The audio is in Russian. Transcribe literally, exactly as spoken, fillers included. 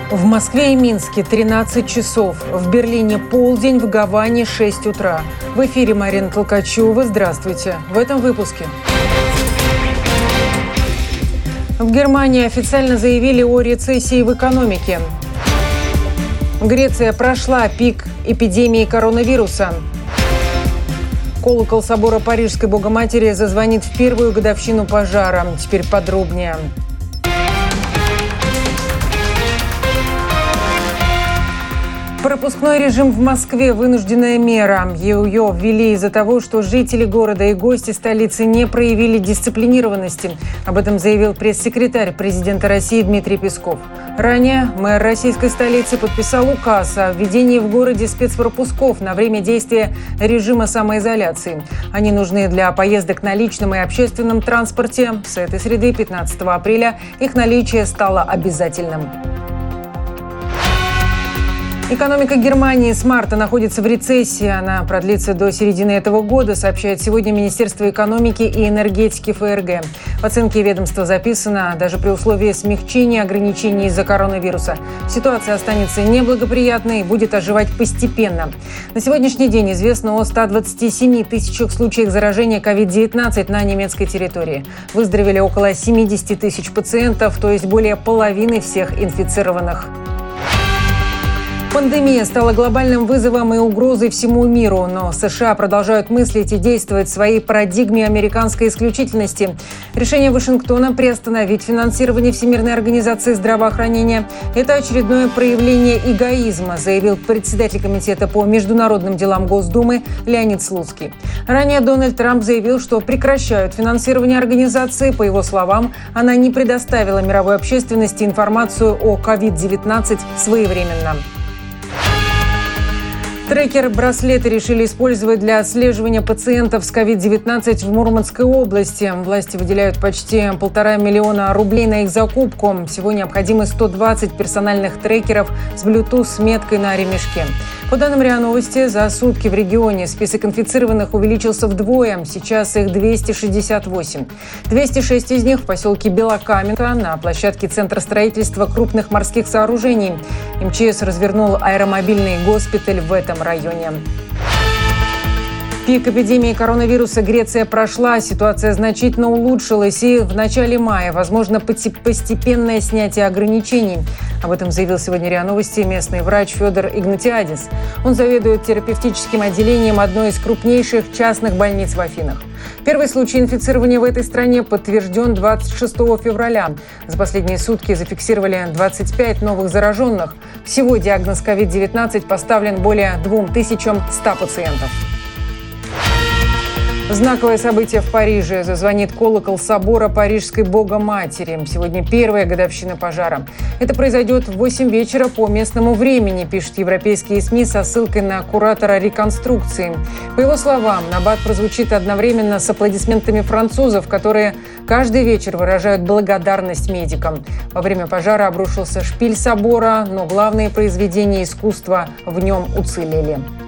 В Москве и Минске тринадцать часов, в Берлине полдень, в Гаване шесть утра. В эфире Марина Толкачева. Здравствуйте. В этом выпуске. В Германии официально заявили о рецессии в экономике. Греция прошла пик эпидемии коронавируса. Колокол собора Парижской Богоматери зазвонит в первую годовщину пожара. Теперь подробнее. Пропускной режим в Москве – вынужденная мера. Ее ввели из-за того, что жители города и гости столицы не проявили дисциплинированности. Об этом заявил пресс-секретарь президента России Дмитрий Песков. Ранее мэр российской столицы подписал указ о введении в городе спецпропусков на время действия режима самоизоляции. Они нужны для поездок на личном и общественном транспорте. С этой среды, пятнадцатого апреля, их наличие стало обязательным. Экономика Германии с марта находится в рецессии. Она продлится до середины этого года, сообщает сегодня Министерство экономики и энергетики ФРГ. В оценке ведомства записано, даже при условии смягчения ограничений из-за коронавируса ситуация останется неблагоприятной и будет оживать постепенно. На сегодняшний день известно о ста двадцати семи тысячах случаях заражения ковид девятнадцать на немецкой территории. Выздоровели около семидесяти тысяч пациентов, то есть более половины всех инфицированных. Пандемия стала глобальным вызовом и угрозой всему миру, но США продолжают мыслить и действовать в своей парадигме американской исключительности. Решение Вашингтона приостановить финансирование Всемирной организации здравоохранения – это очередное проявление эгоизма, заявил председатель Комитета по международным делам Госдумы Леонид Слуцкий. Ранее Дональд Трамп заявил, что прекращают финансирование организации. По его словам, она не предоставила мировой общественности информацию о ковид девятнадцать своевременно. Трекер-браслеты решили использовать для отслеживания пациентов с ковид девятнадцать в Мурманской области. Власти выделяют почти полтора миллиона рублей на их закупку. Всего необходимы сто двадцать персональных трекеров с Bluetooth-меткой на ремешке. По данным РИА Новости, за сутки в регионе список инфицированных увеличился вдвое. Сейчас их двести шестьдесят восемь. двести шесть из них в поселке Белокаменка на площадке Центра строительства крупных морских сооружений. МЧС развернул аэромобильный госпиталь в этом районе. Пик эпидемии коронавируса Греция прошла, ситуация значительно улучшилась, и в начале мая возможно постепенное снятие ограничений. Об этом заявил сегодня РИА Новости местный врач Федор Игнатиадис. Он заведует терапевтическим отделением одной из крупнейших частных больниц в Афинах. Первый случай инфицирования в этой стране подтвержден двадцать шестого февраля. За последние сутки зафиксировали двадцать пять новых зараженных. Всего диагноз ковид девятнадцать поставлен более двум тысячам ста пациентов. Знаковое событие в Париже. Зазвонит колокол собора Парижской Богоматери. Сегодня первая годовщина пожара. Это произойдет в восемь вечера по местному времени, пишут европейские СМИ со ссылкой на куратора реконструкции. По его словам, набат прозвучит одновременно с аплодисментами французов, которые каждый вечер выражают благодарность медикам. Во время пожара обрушился шпиль собора, но главные произведения искусства в нем уцелели.